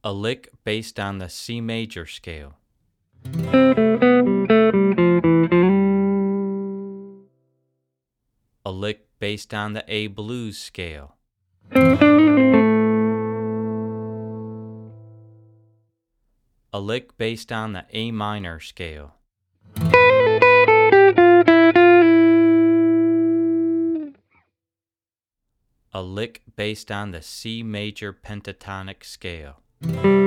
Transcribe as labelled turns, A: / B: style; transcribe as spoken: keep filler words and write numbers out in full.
A: A lick based on the C major scale. A lick based on the A blues scale. A lick based on the A minor scale. A lick based on the C major pentatonic scale.